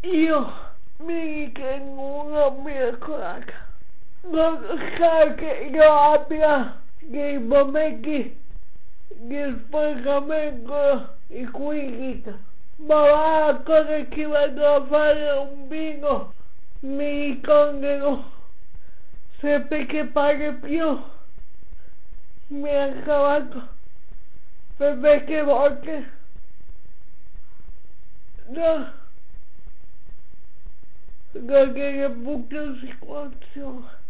io mi ritengo una mia craca. Non sa che io abbia dei momenti di sfogramento inquisito, ma la cosa che vado a fare un vino mi ricordo sempre che pare più mi ha cavato per vecchie volte da delle brutte situazioni.